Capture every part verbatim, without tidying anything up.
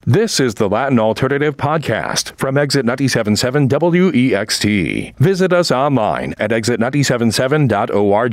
This is the Latin Alternative Podcast from Exit ninety-seven point seven W E X T. Visit us online at exit nine seven seven dot org.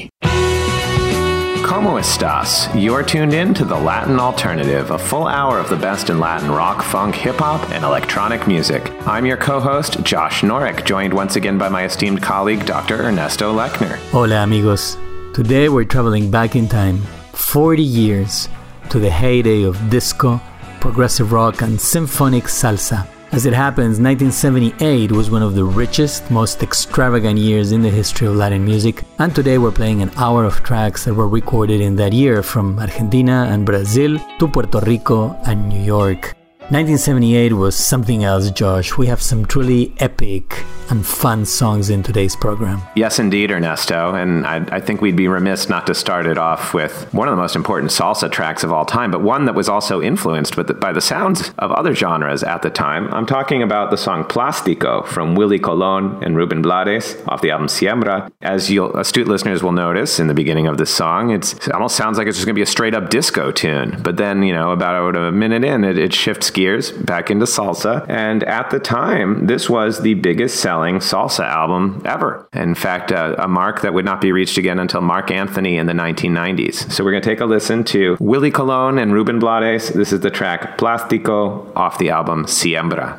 ¿Cómo estás? You're tuned in to The Latin Alternative, a full hour of the best in Latin rock, funk, hip-hop, and electronic music. I'm your co-host, Josh Norek, joined once again by my esteemed colleague, Doctor Ernesto Lechner. Hola, amigos. Today we're traveling back in time, forty years, to the heyday of disco, progressive rock, and symphonic salsa. As it happens, nineteen seventy-eight was one of the richest, most extravagant years in the history of Latin music, and today we're playing an hour of tracks that were recorded in that year from Argentina and Brazil to Puerto Rico and New York. nineteen seventy-eight was something else, Josh. We have some truly epic and fun songs in today's program. Yes, indeed, Ernesto. And I, I think we'd be remiss not to start it off with one of the most important salsa tracks of all time, but one that was also influenced by the, by the sounds of other genres at the time. I'm talking about the song Plástico from Willie Colón and Rubén Blades off the album Siembra. As you'll, astute listeners will notice in the beginning of this song, it's, it almost sounds like it's just going to be a straight-up disco tune. But then, you know, about a minute in, it, it shifts gears back into salsa. And at the time, this was the biggest selling salsa album ever. In fact, uh, a mark that would not be reached again until Marc Anthony in the nineteen nineties. So we're going to take a listen to Willie Colón and Rubén Blades. This is the track Plástico off the album Siembra.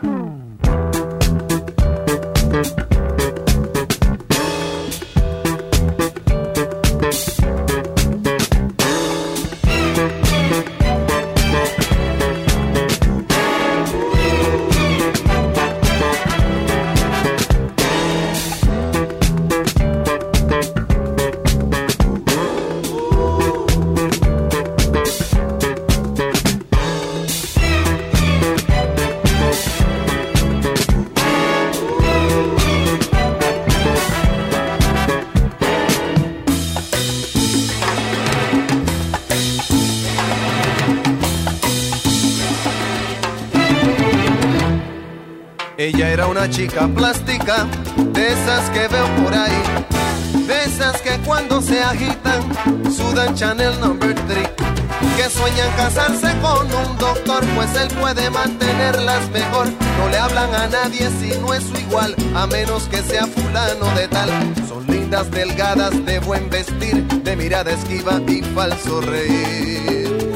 Ella era una chica plástica, de esas que veo por ahí, de esas que cuando se agitan sudan Chanel number three, que sueñan casarse con un doctor, pues él puede mantenerlas mejor. No le hablan a nadie si no es su igual, a menos que sea fulano de tal. Son lindas, delgadas, de buen vestir, de mirada esquiva y falso reír.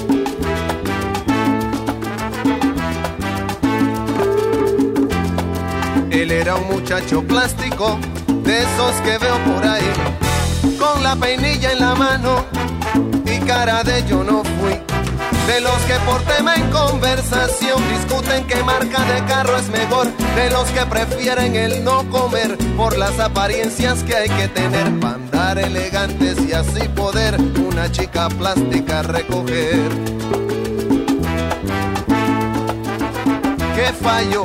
Él era un muchacho plástico, de esos que veo por ahí, con la peinilla en la mano y cara de yo no fui. De los que por tema en conversación discuten qué marca de carro es mejor. De los que prefieren el no comer por las apariencias que hay que tener para andar elegantes y así poder una chica plástica recoger. ¿Qué falló?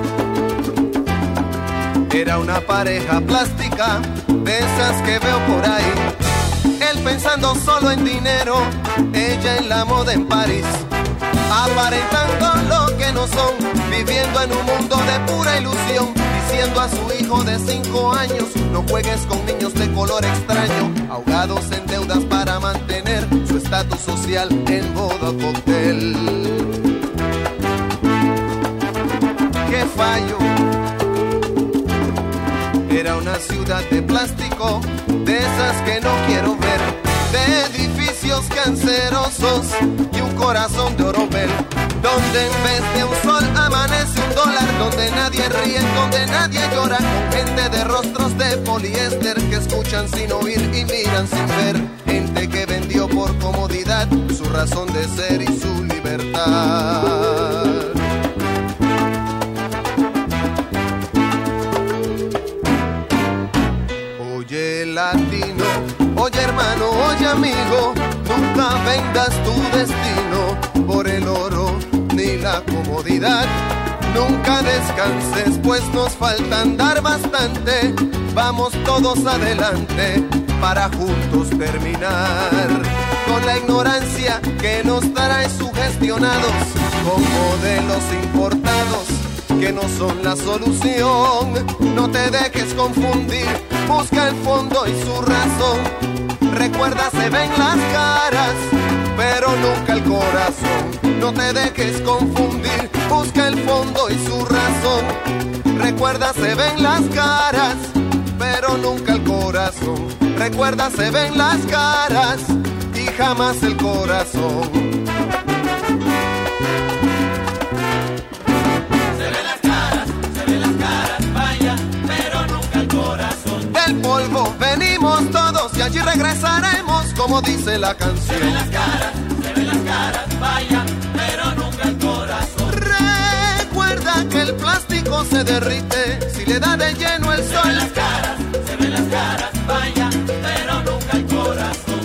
Era una pareja plástica, de esas que veo por ahí. Él pensando solo en dinero, ella en la moda en París. Aparentando lo que no son, viviendo en un mundo de pura ilusión. Diciendo a su hijo de cinco años, no juegues con niños de color extraño. Ahogados en deudas para mantener su estatus social en boda cóctel. ¿Qué fallo? Era una ciudad de plástico, de esas que no quiero ver, de edificios cancerosos y un corazón de oropel, donde en vez de un sol amanece un dólar, donde nadie ríe, donde nadie llora, con gente de rostros de poliéster que escuchan sin oír y miran sin ver, gente que vendió por comodidad su razón de ser y su libertad. Oye latino, oye hermano, oye amigo, nunca vendas tu destino por el oro ni la comodidad. Nunca descanses, pues nos falta andar bastante. Vamos todos adelante para juntos terminar con la ignorancia que nos trae sugestionados con modelos importados que no son la solución. No te dejes confundir, busca el fondo y su razón. Recuerda, se ven las caras, pero nunca el corazón. No te dejes confundir, Recuerda, se ven las caras, pero nunca el corazón. Recuerda, se ven las caras y jamás el corazón. Se ven las caras, se ven las caras, vaya, pero nunca el corazón. Del polvo venimos todos y allí regresaremos, como dice la canción. Se ven las caras, se ven las caras, vaya, pero nunca el corazón. Recuerda que el plástico se derrite si le da de lleno el sol. Se ven las caras, se ven las caras, vaya, pero nunca el corazón.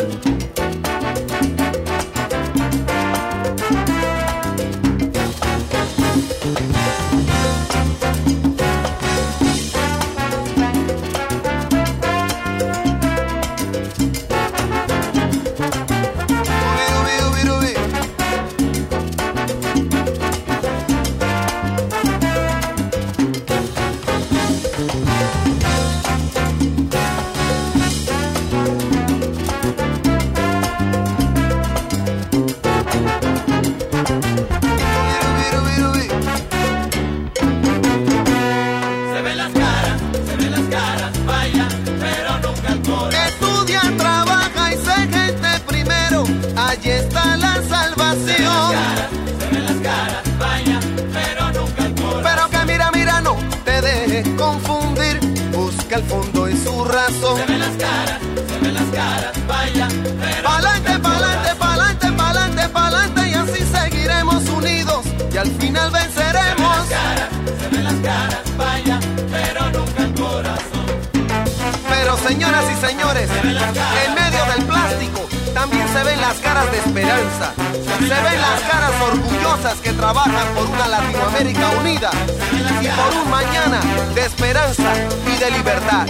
Allí está la salvación. Se ven las caras, se ven las caras, vaya, pero nunca el corazón. Pero que mira, mira, no te dejes confundir. Busca el fondo y su razón. Se ven las caras, se ven las caras, vaya, pero pa'lante, nunca el pa'lante, pa'lante, pa'lante, pa'lante, y así seguiremos unidos y al final venceremos. Se ven las caras, se ven las caras, vaya, pero nunca el corazón. Pero señoras y señores, en medio del plástico también se ven las caras de esperanza. Se ven las caras orgullosas que trabajan por una Latinoamérica unida y por un mañana de esperanza y de libertad.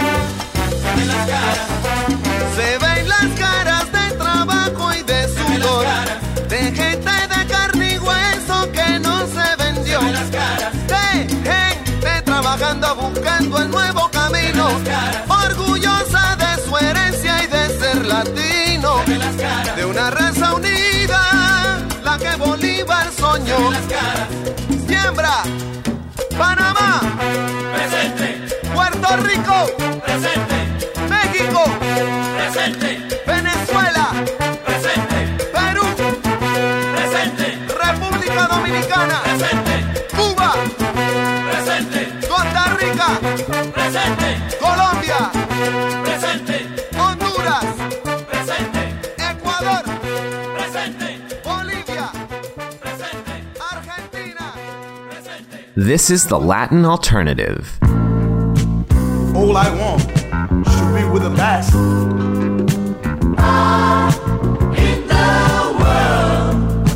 Se ven las caras de trabajo y de sudor, de gente de carne y hueso que no se vendió, de gente trabajando buscando el nuevo camino, orgullosa de su herencia y de ser latino, de una raza unida, la que Bolívar soñó. Siembra, Panamá, presente, Puerto Rico, presente, México, presente, Venezuela, presente, Perú, presente, República Dominicana, presente, Cuba, presente, Costa Rica, presente, Colombia, presente, Honduras, presente, Ecuador, presente, Bolivia, presente, Argentina. presente. This is the Latin alternative. All I want should be with the best. In the world,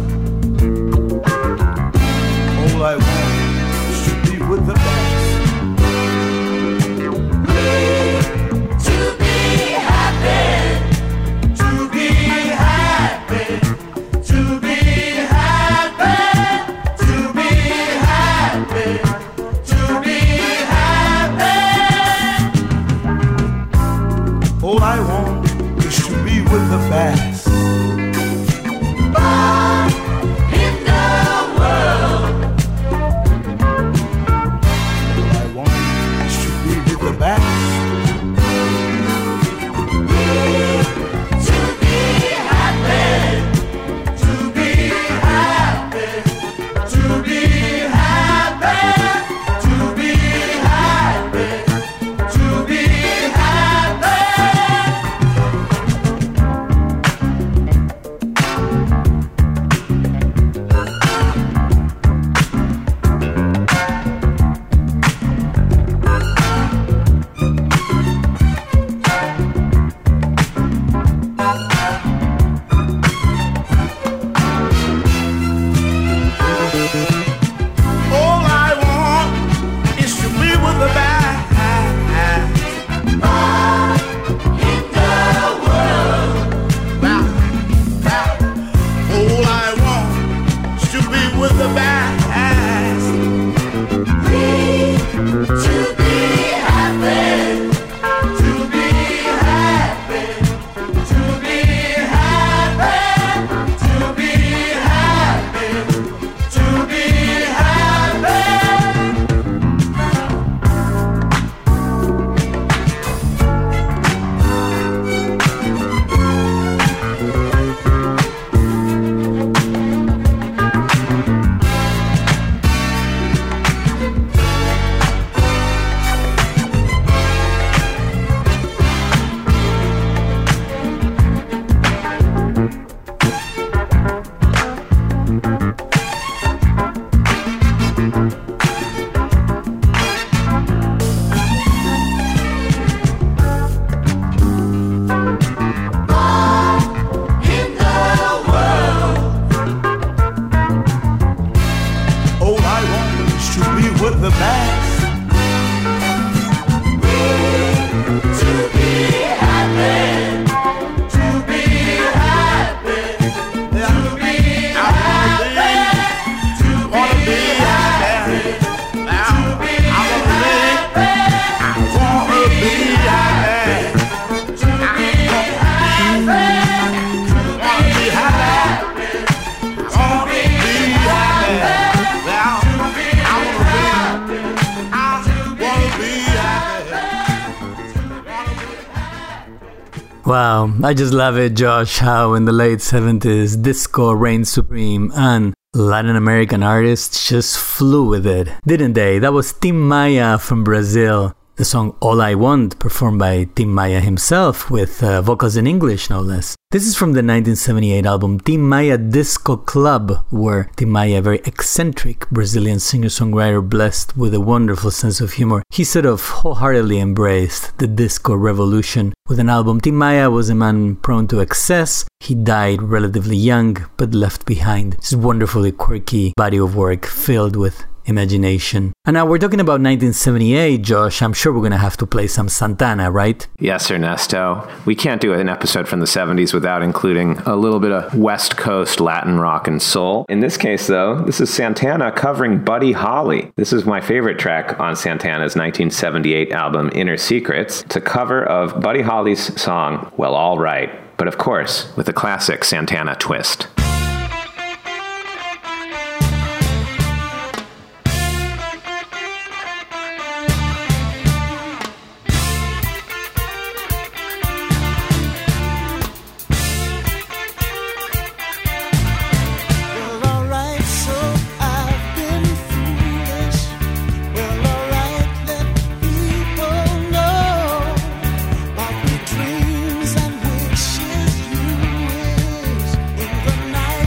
All I want should be with the best. to be happy, To be happy, to be happy, to be happy, to be happy. All I want to be with the mass. To be happy, to be happy, to be happy, to be happy, to be happy, I wanna be happy. to be happy, to be happy, to be happy. Now, I wanna be, I wanna be happy. Wow, I just love it, Josh, how in the late seventies disco reigned supreme and Latin American artists just flew with it, didn't they? That was Tim Maya from Brazil. The song All I Want, performed by Tim Maya himself with uh, vocals in English, no less. This is from the nineteen seventy-eight album Tim Maya Disco Club, where Tim Maya, a very eccentric Brazilian singer-songwriter blessed with a wonderful sense of humor, he sort of wholeheartedly embraced the disco revolution. With an album, Tim Maya was a man prone to excess. He died relatively young, but left behind this wonderfully quirky body of work filled with imagination. And now we're talking about nineteen seventy-eight, Josh. I'm sure we're going to have to play some Santana, right? Yes, Ernesto. We can't do an episode from the seventies without including a little bit of West Coast Latin rock and soul. In this case, though, this is Santana covering Buddy Holly. This is my favorite track on Santana's nineteen seventy-eight album, Inner Secrets. It's a cover of Buddy Holly's song, Well, All Right, but of course, with a classic Santana twist. Dreams and wishes you wish in the night.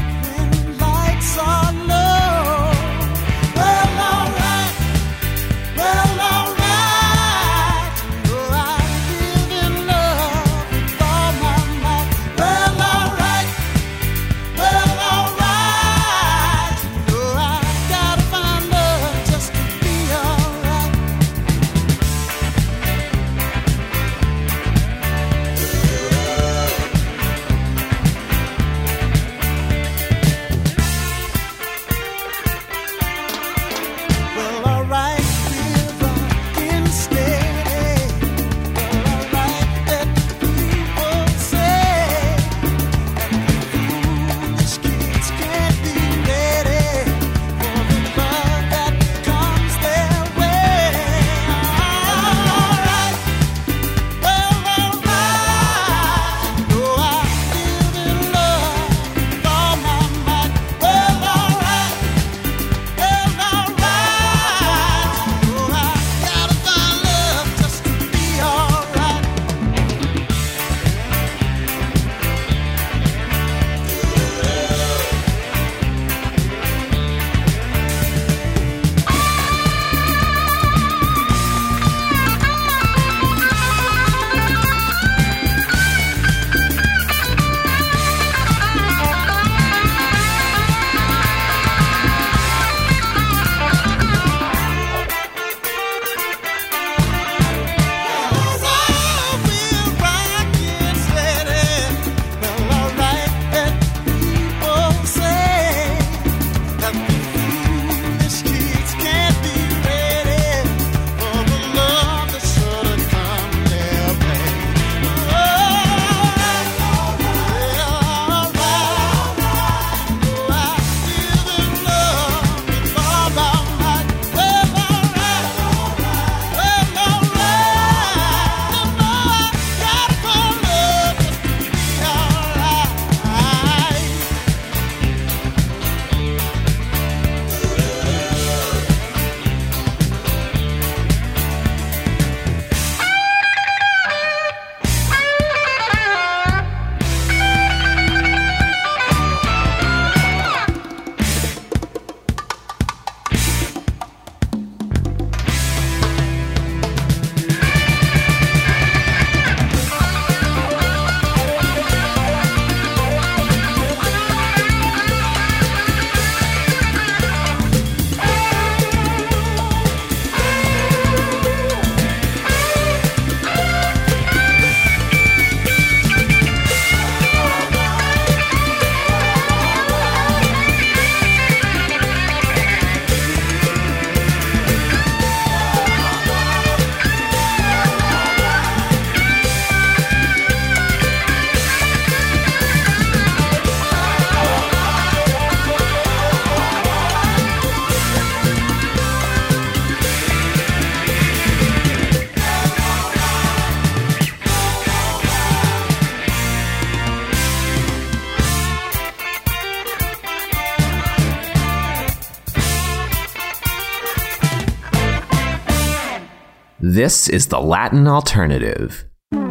This is the Latin Alternative.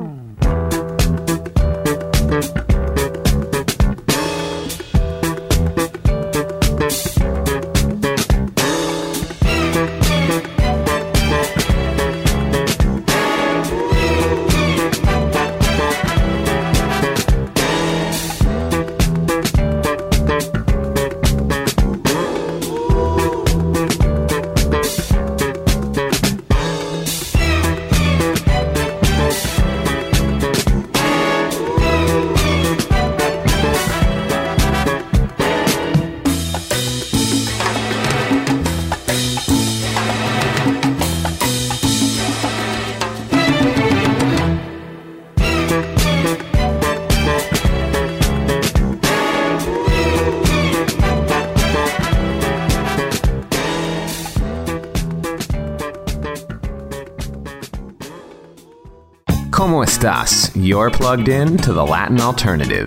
¿Cómo estás? You're plugged in to the Latin Alternative.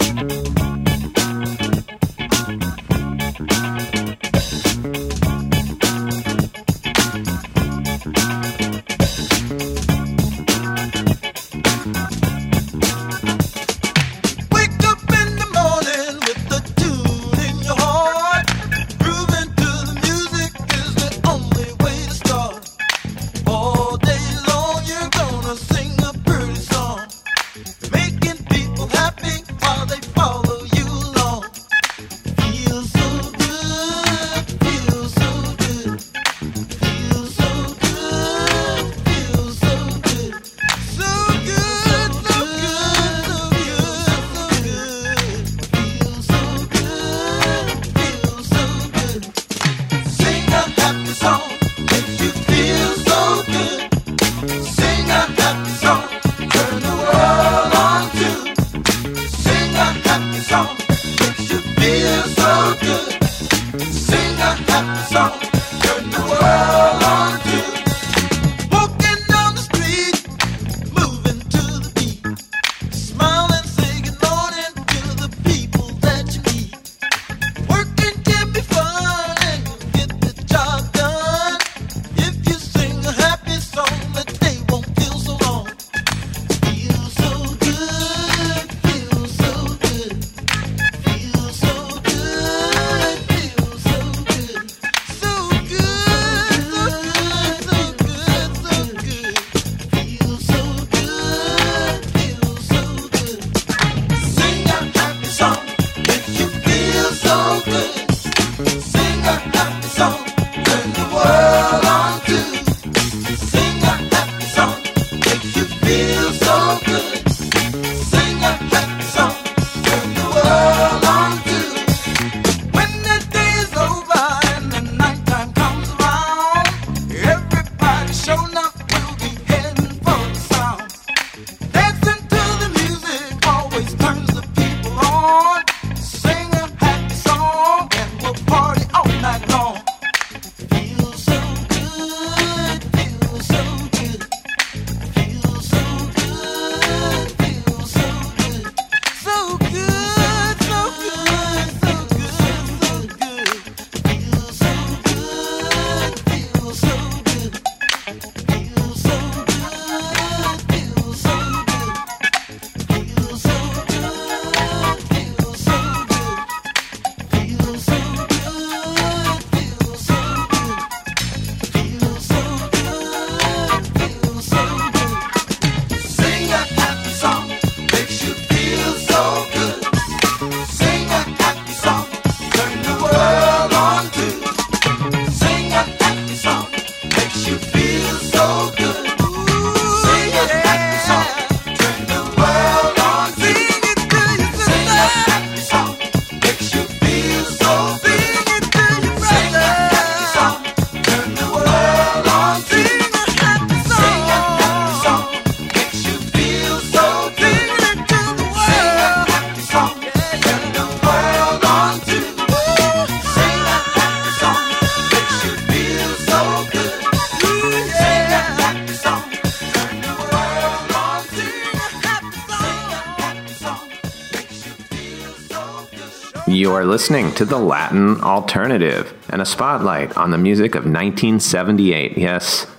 You are listening to the Latin Alternative and a spotlight on the music of nineteen seventy-eight. Yes,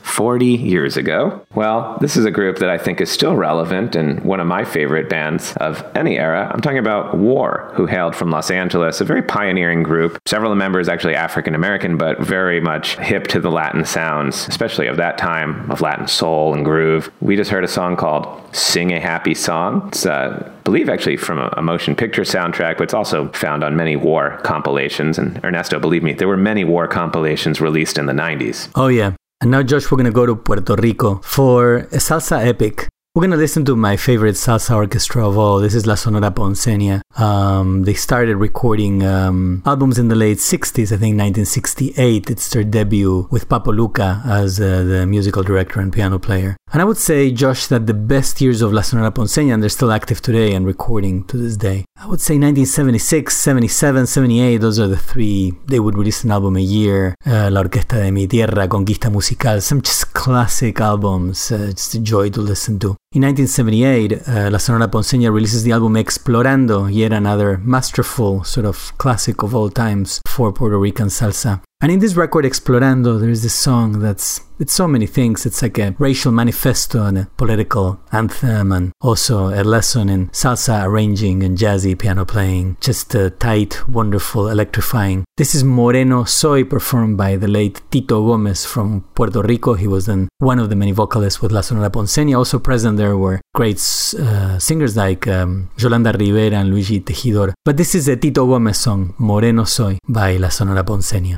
forty years ago. Well, this is a group that I think is still relevant and one of my favorite bands of any era. I'm talking about War, who hailed from Los Angeles, a very pioneering group. Several of the members actually African-American, but very much hip to the Latin sounds, especially of that time, of Latin soul and groove. We just heard a song called Sing a Happy Song. It's, uh, I believe, actually from a, a motion picture soundtrack, but it's also found on many War compilations. And Ernesto, believe me, there were many War compilations released in the nineties. Oh, yeah. And now, Josh, we're going to go to Puerto Rico for a salsa epic. We're going to listen to my favorite salsa orchestra of all. This is La Sonora Ponceña. Um, they started recording um, albums in the late sixties, I think nineteen sixty-eight. It's their debut with Papo Luca as uh, the musical director and piano player. And I would say, Josh, that the best years of La Sonora Ponceña, and they're still active today and recording to this day, I would say nineteen seventy-six, seventy-seven, seventy-eight, those are the three. They would release an album a year. Uh, La Orquesta de Mi Tierra, Conquista Musical, some just classic albums, uh, just a joy to listen to. In nineteen seventy-eight, uh, La Sonora Ponceña releases the album Explorando, yet another masterful sort of classic of all times for Puerto Rican salsa. And in this record, Explorando, there is this song that's, it's so many things. It's like a racial manifesto and a political anthem, and also a lesson in salsa arranging and jazzy piano playing. Just uh, tight, wonderful, electrifying. This is Moreno Soy, performed by the late Tito Gomez from Puerto Rico. He was then one of the many vocalists with La Sonora Ponceña. Also present there were great uh, singers like um, Yolanda Rivera and Luigi Tejidor. But this is a Tito Gomez song, Moreno Soy, by La Sonora Ponceña.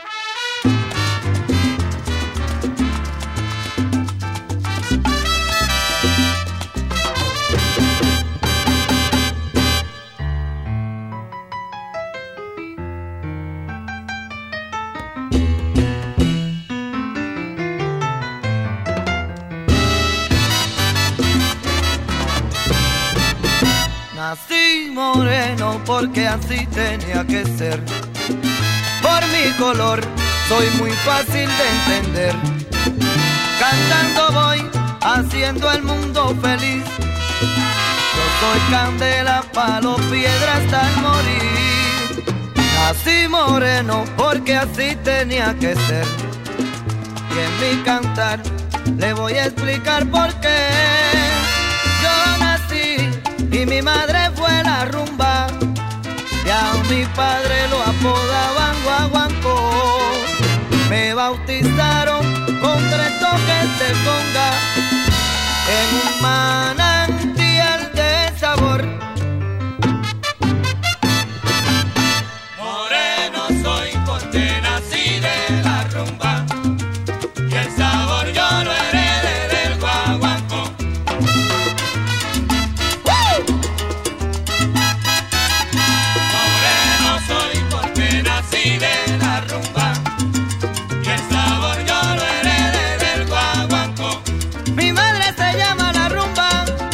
Nací moreno porque así tenía que ser. Por mi color soy muy fácil de entender. Cantando voy haciendo el mundo feliz. Yo soy candela, palo, piedra hasta el morir. Nací moreno porque así tenía que ser. Y en mi cantar le voy a explicar por qué. Yo nací y mi madre fue la rumba, y a mi padre lo apodaban Guaguancó. Me bautizaron con tres toques de conga en un manantial de sabor. Moreno soy porque nací de la rumba, y el sabor yo lo heredé del guaguancó. Moreno soy porque nací de la rumba, y el sabor yo lo heredé del guaguancó. Mi madre se llama la rumba,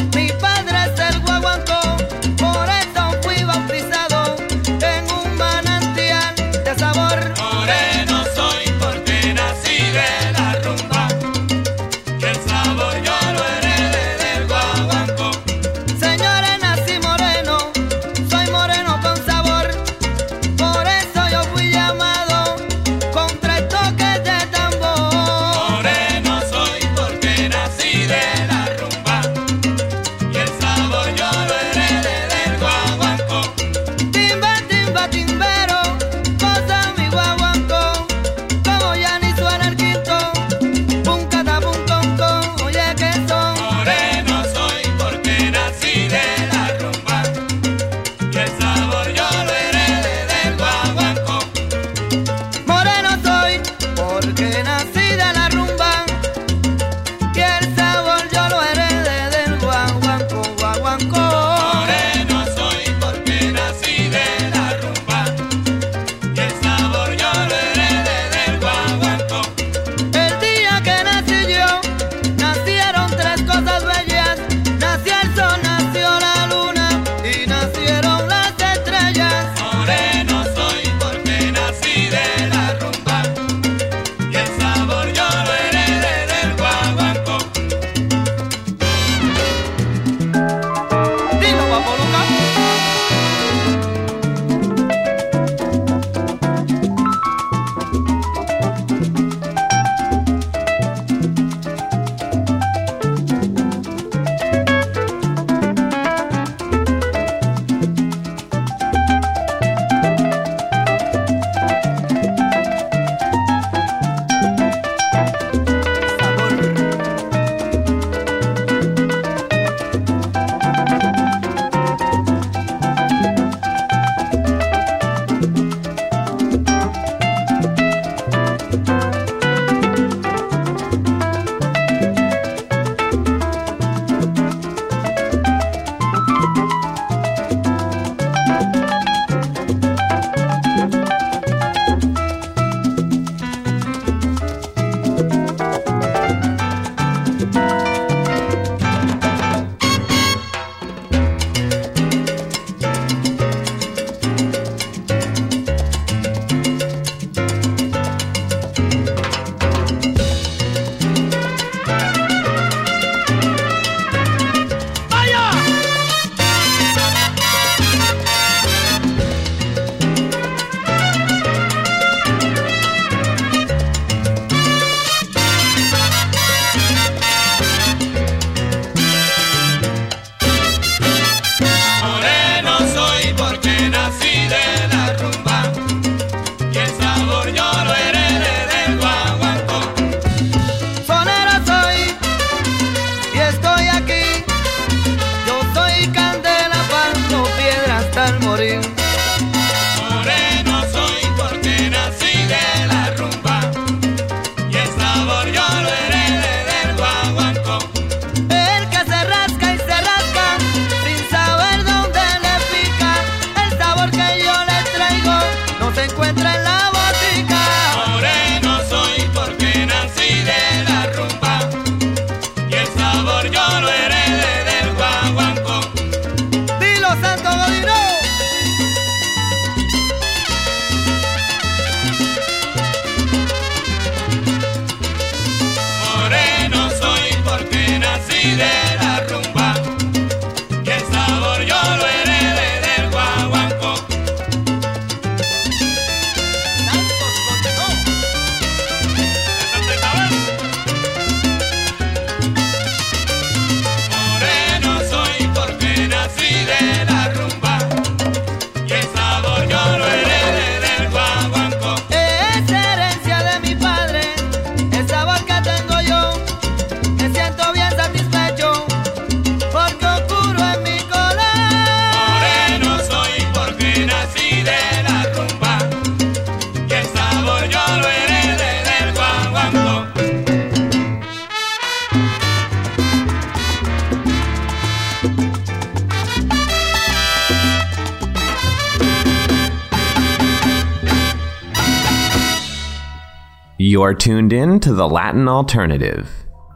You're tuned in to the Latin Alternative.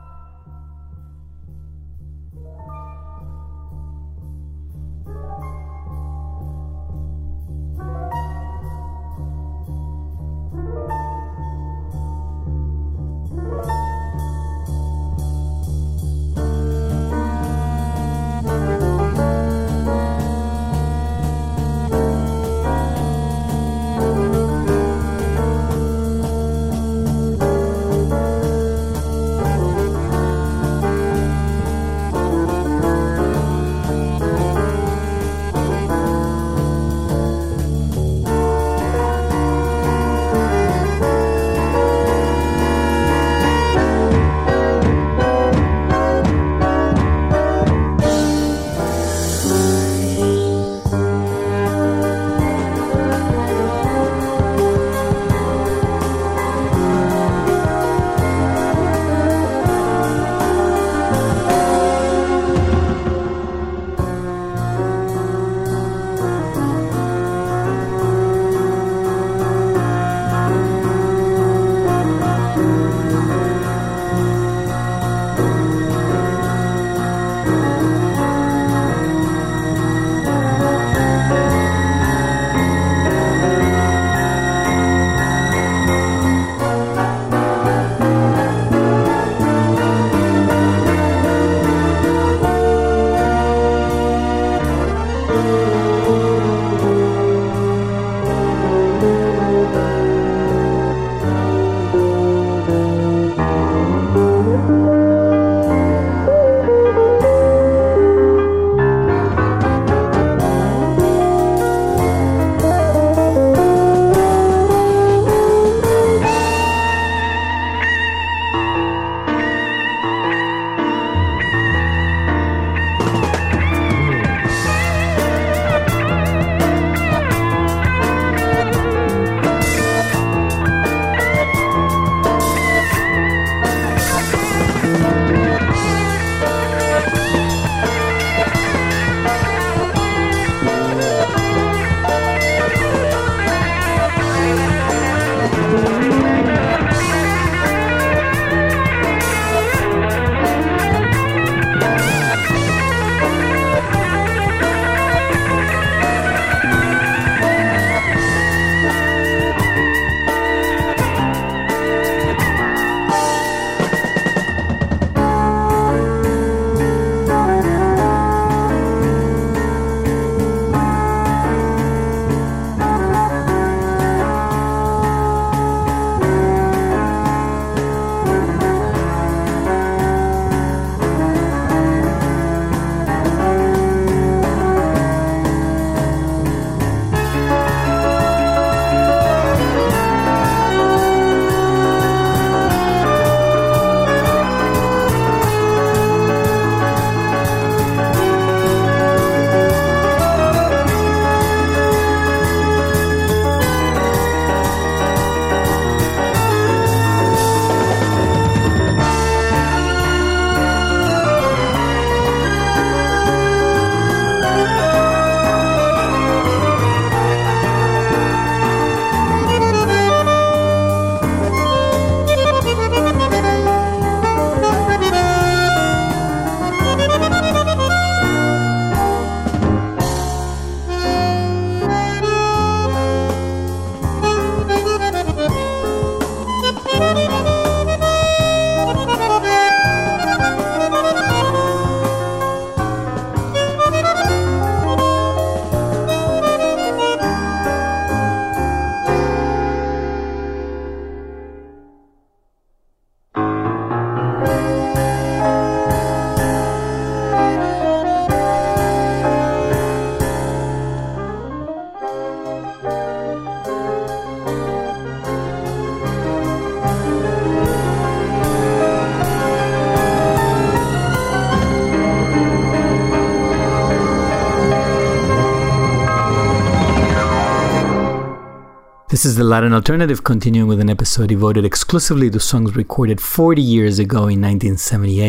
This is the Latin Alternative, continuing with an episode devoted exclusively to songs recorded forty years ago in nineteen seventy-eight.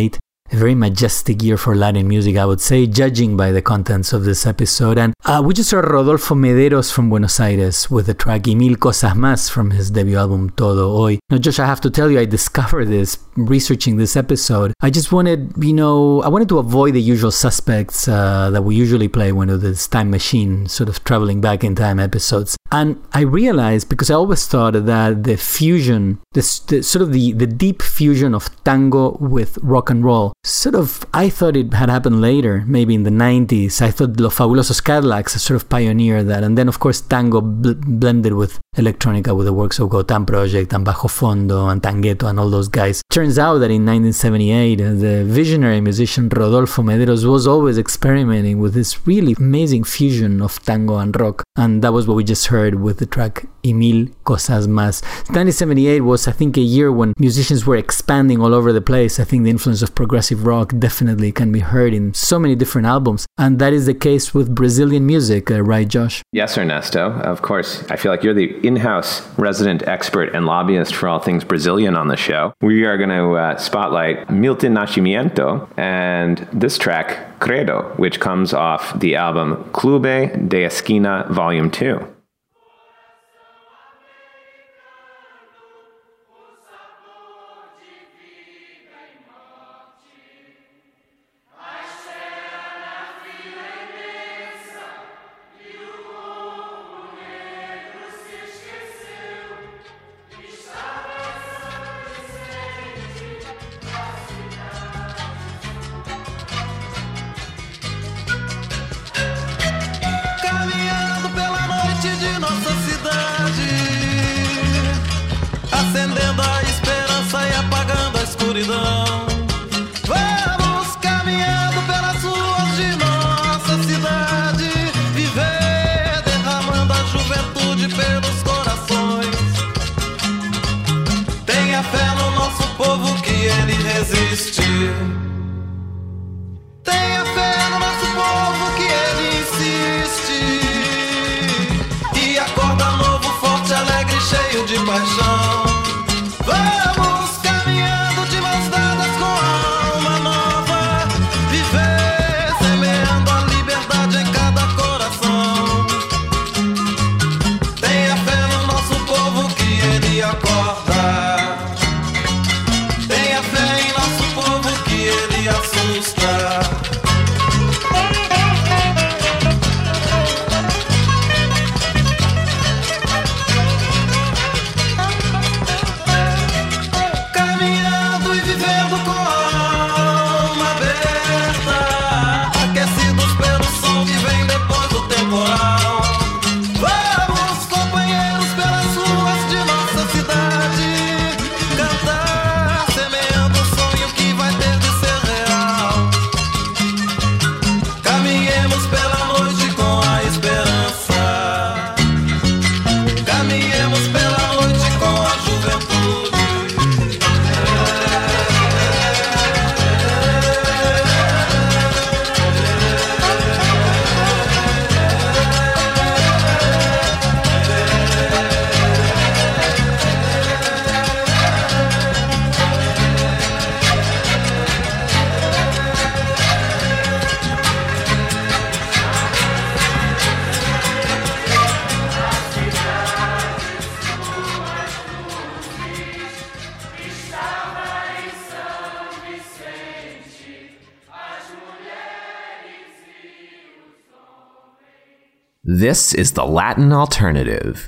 a very majestic year for Latin music, I would say, judging by the contents of this episode. And uh, we just heard Rodolfo Mederos from Buenos Aires with the track Y Mil Cosas Más from his debut album Todo Hoy. Now, Josh, I have to tell you, I discovered this researching this episode. I just wanted, you know, I wanted to avoid the usual suspects uh, that we usually play when we do this time machine, sort of traveling back in time episodes. And I realized, because I always thought that the fusion, this the, sort of the, the deep fusion of tango with rock and roll, sort of, I thought it had happened later, maybe in the nineties. I thought Los Fabulosos Cadillacs sort of pioneered that. And then, of course, tango bl- blended with electronica with the works of Gotan Project and Bajo Fondo and Tangueto and all those guys. Turns out that in nineteen seventy-eight, the visionary musician Rodolfo Mederos was always experimenting with this really amazing fusion of tango and rock. And that was what we just heard with the track Y Mil Cosas Más. nineteen seventy-eight was, I think, a year when musicians were expanding all over the place. I think the influence of progressive rock definitely can be heard in so many different albums. And that is the case with Brazilian music, uh, right, Josh? Yes, Ernesto. Of course, I feel like you're the in-house resident expert and lobbyist for all things Brazilian on the show. We are going to uh, spotlight Milton Nascimento and this track, Credo, which comes off the album Clube de Esquina Volume two. Acendendo a esperança e apagando a escuridão. Vamos caminhando pelas ruas de nossa cidade, viver derramando a juventude pelos corações. Tenha fé no nosso povo que ele resiste. Tenha fé no nosso povo que ele insiste. E acorda novo, forte, alegre, cheio de paixão. Vamos caminhando de mãos dadas com a alma nova, viver semeando a liberdade em cada coração. Tenha fé no nosso povo que ele acorda. Tenha fé em nosso povo que ele assusta. This is the Latin Alternative.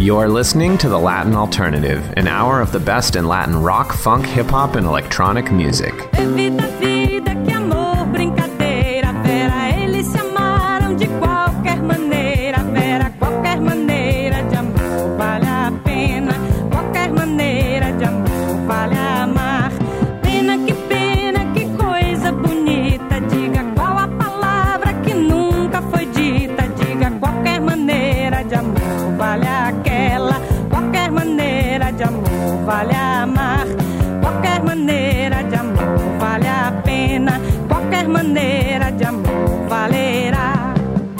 You're listening to The Latin Alternative, an hour of the best in Latin rock, funk, hip-hop, and electronic music. Vida, vida, que amor, brincadeira, Vera, eles se amaram de qualquer maneira, Vera, qualquer maneira de amor vale a pena, qualquer maneira de amor vale amar. Pena, que pena, que coisa bonita, diga qual a palavra que nunca foi dita, diga qualquer maneira de amor vale aquela, qualquer maneira de amor vale amar, qualquer maneira de amor vale a pena, qualquer maneira de amor valerá.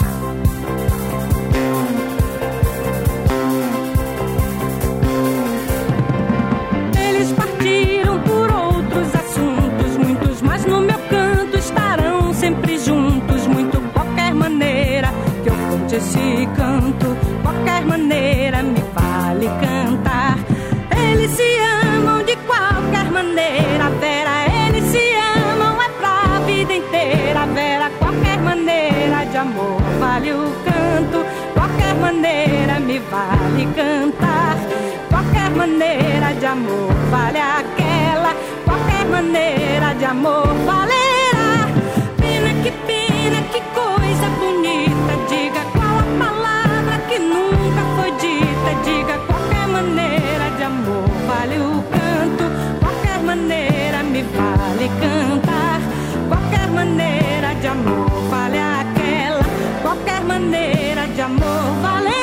Eles partiram por outros assuntos, muitos, mas no meu canto estarão sempre juntos, muito qualquer maneira que eu conte esse canto, qualquer maneira me vale cantar. Eles se amam de qualquer maneira, Vera, eles se amam é pra vida inteira, Vera, qualquer maneira de amor vale o canto, qualquer maneira me vale cantar, qualquer maneira de amor vale aquela, qualquer maneira de amor valerá. Pena, que pena, que coisa bonita, diga qual a palavra que nunca foi dita, diga qualquer maneira de amor vale o canto, qualquer maneira me vale cantar, qualquer maneira de amor vale aquela, qualquer maneira de amor valerá.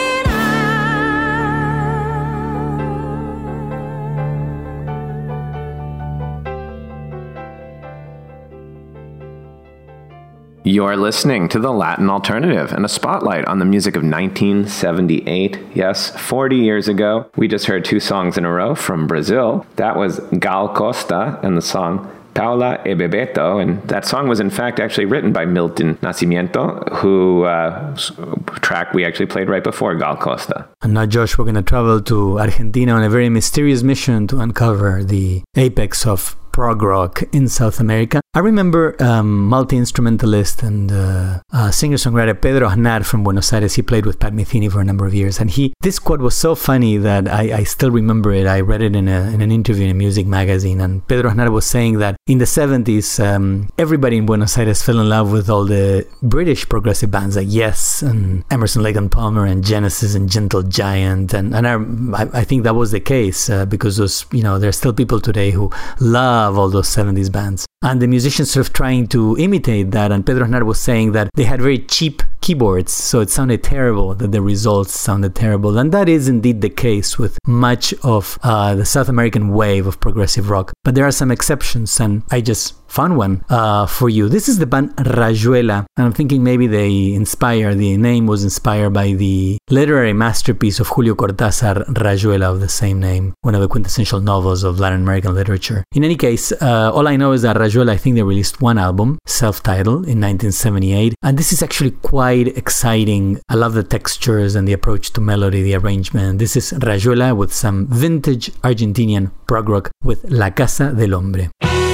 You're listening to The Latin Alternative and a spotlight on the music of nineteen seventy-eight. Yes, forty years ago. We just heard two songs in a row from Brazil. That was Gal Costa and the song Paula e Bebeto, and that song was in fact actually written by Milton Nascimento, who uh, track we actually played right before Gal Costa. And now, Josh, we're going to travel to Argentina on a very mysterious mission to uncover the apex of prog rock in South America. I remember um, multi-instrumentalist and uh, uh, singer-songwriter Pedro Aznar from Buenos Aires. He played with Pat Metheny for a number of years, and he this quote was so funny that I, I still remember it. I read it in, a, in an interview in a music magazine, and Pedro Aznar was saying that in the seventies, um, everybody in Buenos Aires fell in love with all the British progressive bands like Yes and Emerson, Lake and Palmer and Genesis and Gentle Giant, and and I I think that was the case uh, because those, you know, there's still people today who love all those seventies bands. And the musicians sort of trying to imitate that. And Pedro Aznar was saying that they had very cheap keyboards, so it sounded terrible, that the results sounded terrible. And that is indeed the case with much of uh, the South American wave of progressive rock. But there are some exceptions, and I just found one uh, for you. This is the band Rayuela, and I'm thinking maybe they inspired, the name was inspired by the literary masterpiece of Julio Cortázar, Rayuela, of the same name, one of the quintessential novels of Latin American literature. In any case, uh, all I know is that Rayuela, I think they released one album, self-titled, in nineteen seventy-eight, and this is actually quite exciting. I love the textures and the approach to melody, the arrangement. This is Rayuela with some vintage Argentinian prog rock with La Casa del Hombre.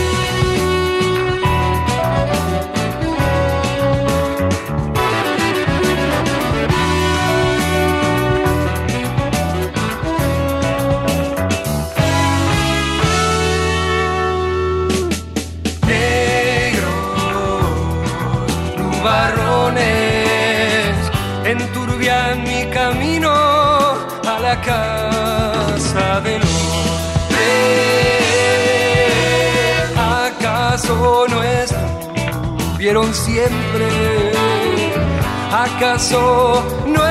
Enturbian mi camino a la casa del hombre. ¿Acaso no estuvieron siempre? ¿Acaso no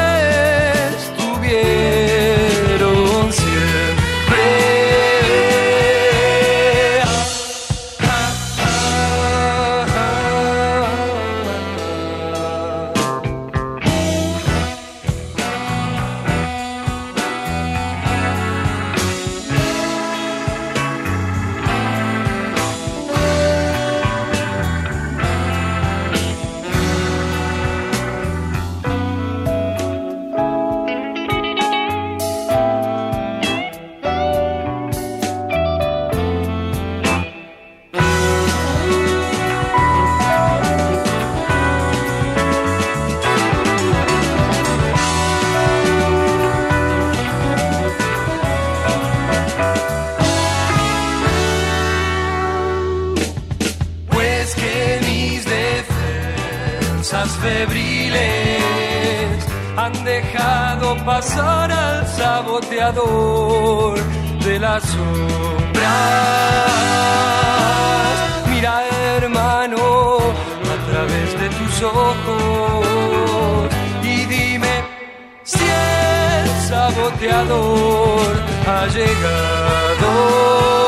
estuvieron siempre? fuerzas febriles han dejado pasar al saboteador de las sombras. Mira, hermano, a través de tus ojos y dime si el saboteador ha llegado.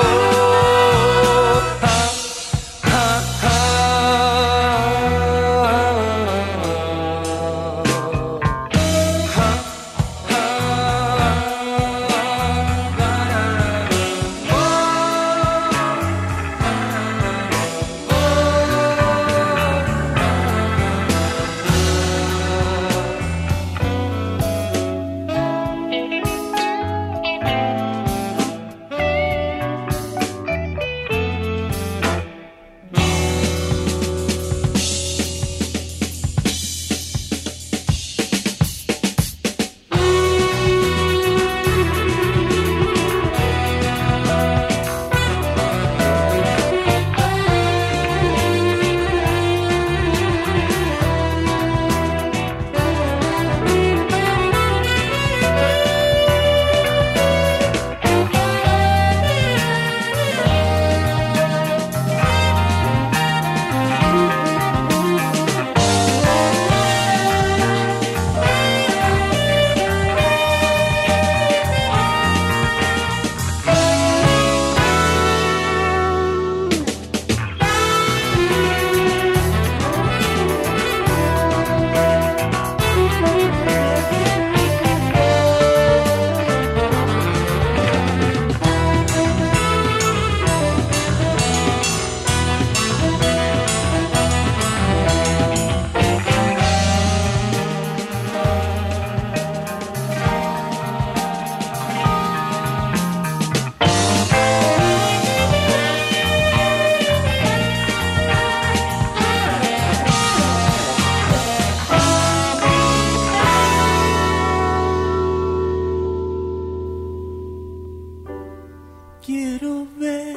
Quiero ver,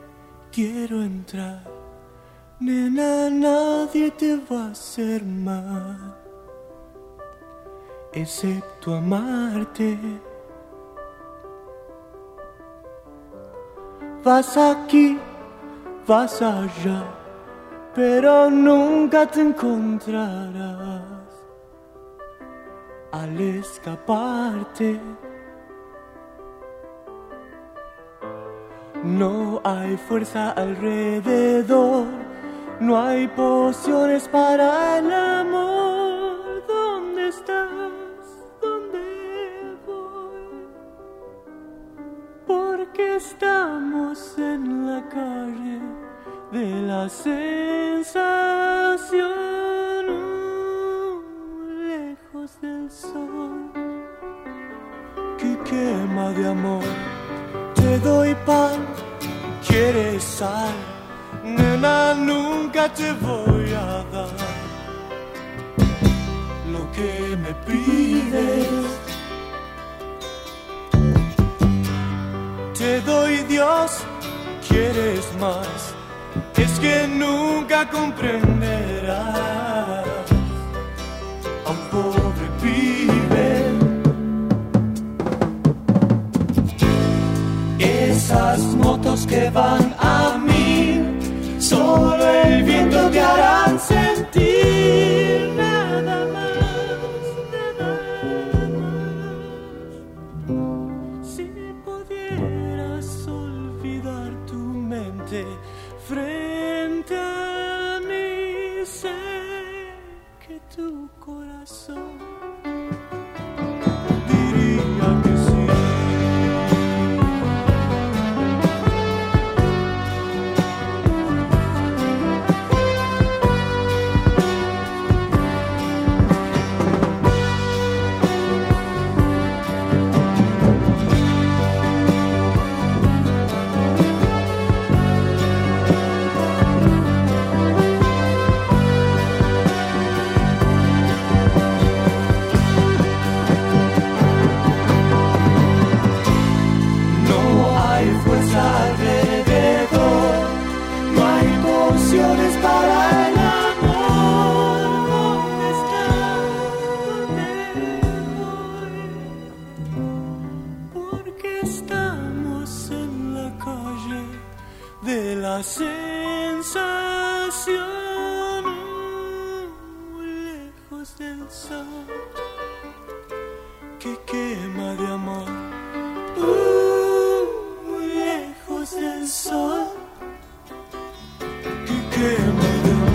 quiero entrar. Nena, nadie te va a hacer mal, excepto amarte. Vas aquí, vas allá, pero nunca te encontrarás al escaparte. No hay fuerza alrededor, no hay pociones para el amor. ¿Dónde estás? ¿Dónde voy? Porque estamos en la calle de la sensación, lejos del sol que quema de amor. Te doy pan, quieres sal, nena, nunca te voy a dar lo que me pides. Te doy Dios, quieres más, es que nunca comprenderás a un pobre pibe. Esas motos que van a mil, solo el viento te harán sentir. Nada más, nada más. Si pudieras olvidar tu mente frente a mí, sé que tu corazón diría que sí. de la sensación, muy lejos del sol que quema de amor, uh, muy lejos del sol que quema de amor.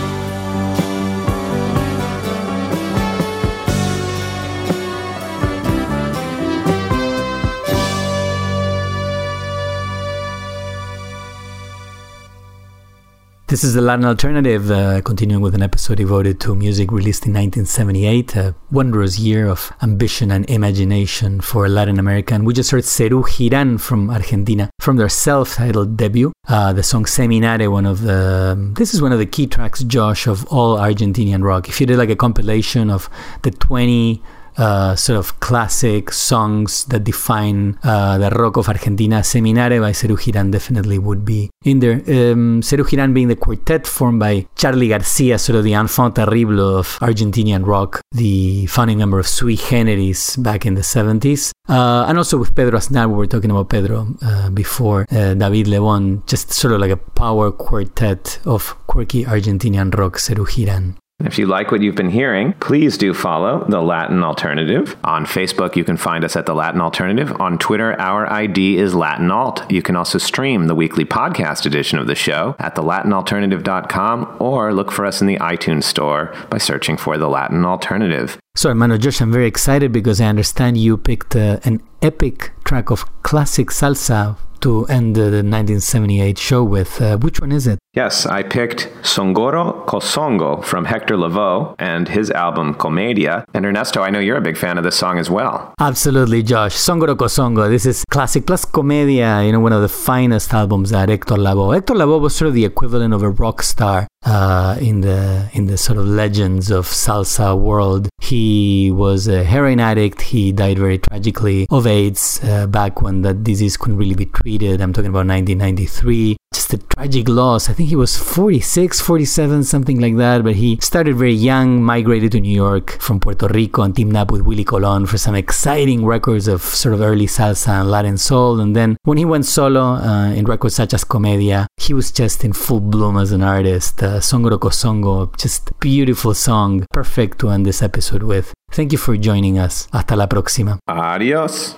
This is the Latin Alternative, uh, continuing with an episode devoted to music released in nineteen seventy-eight, a wondrous year of ambition and imagination for Latin America. And we just heard Serú Girán from Argentina, from their self-titled debut, uh, the song Seminare, one of the, um, this is one of the key tracks, Josh, of all Argentinian rock. If you did like a compilation of the twenty Uh, sort of classic songs that define uh, the rock of Argentina, Seminare by Serú Girán definitely would be in there. Um, Serú Girán being the quartet formed by Charly Garcia, sort of the enfant terrible of Argentinian rock, the founding member of Sui Generis back in the seventies. Uh, and also with Pedro Aznar, we were talking about Pedro uh, before, uh, David Lebón, just sort of like a power quartet of quirky Argentinian rock, Serú Girán. If you like what you've been hearing, please do follow The Latin Alternative. On Facebook, you can find us at The Latin Alternative. On Twitter, our I D is Latin Alt. You can also stream the weekly podcast edition of the show at the latin alternative dot com or look for us in the iTunes store by searching for The Latin Alternative. So, hermano Josh, I'm very excited because I understand you picked uh, an epic track of classic salsa to end uh, the nineteen seventy-eight show with. Uh, which one is it? Yes, I picked Songoro Kosongo from Hector Lavoe and his album Comedia. And Ernesto, I know you're a big fan of this song as well. Absolutely, Josh. Songoro Kosongo. This is classic plus Comedia, you know, one of the finest albums that Hector Lavoe. Hector Lavoe was sort of the equivalent of a rock star uh, in the in the sort of legends of salsa world. He was a heroin addict. He died very tragically of AIDS uh, back when that disease couldn't really be treated. I'm talking about nineteen ninety-three. Just a tragic loss. I think he was forty-six, forty-seven, something like that. But he started very young, migrated to New York from Puerto Rico and teamed up with Willie Colon for some exciting records of sort of early salsa and Latin soul. And then when he went solo uh, in records such as Comedia, he was just in full bloom as an artist. Uh, Songoro Kosongo, just beautiful song. Perfect to end this episode with. Thank you for joining us. Hasta la próxima. Adios.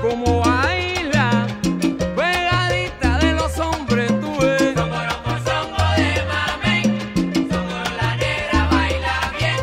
como baila, pegadita de los hombres tú ves. Songoroco, songo de mamey, songoro la negra baila bien.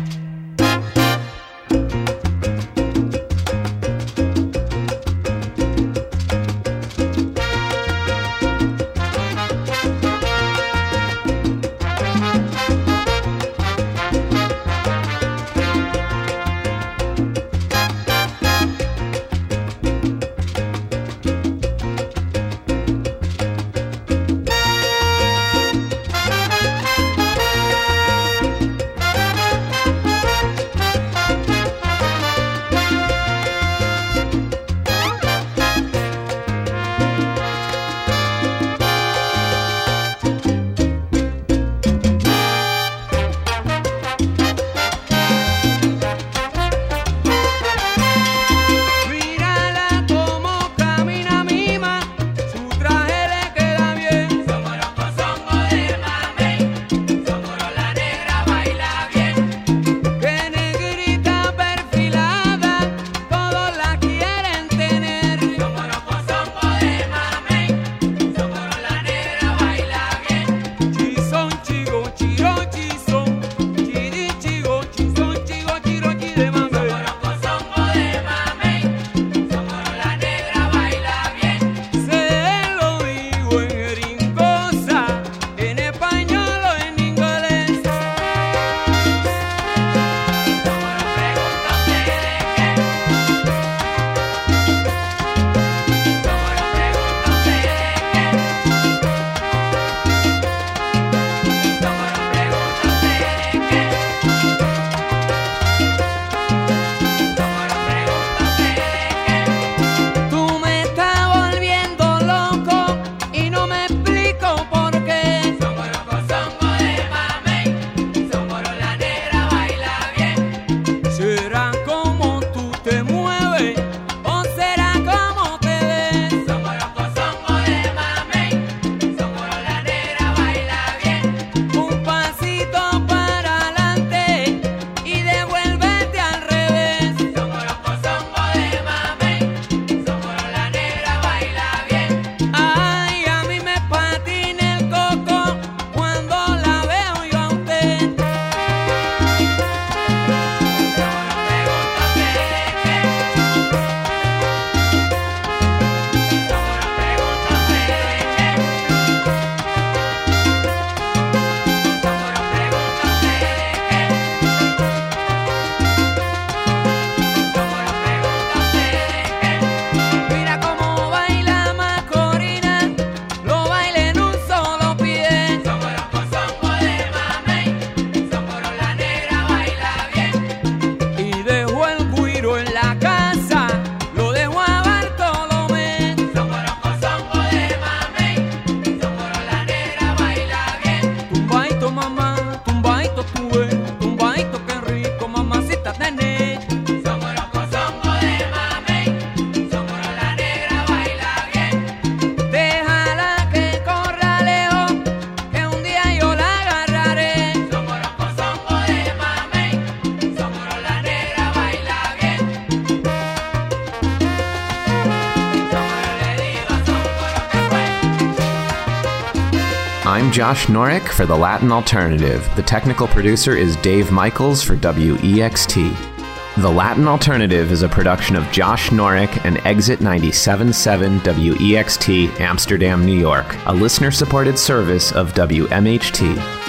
I'm Josh Norick for The Latin Alternative. The technical producer is Dave Michaels for W E X T. The Latin Alternative is a production of Josh Norick and Exit ninety-seven point seven W E X T, Amsterdam, New York, a listener-supported service of W M H T.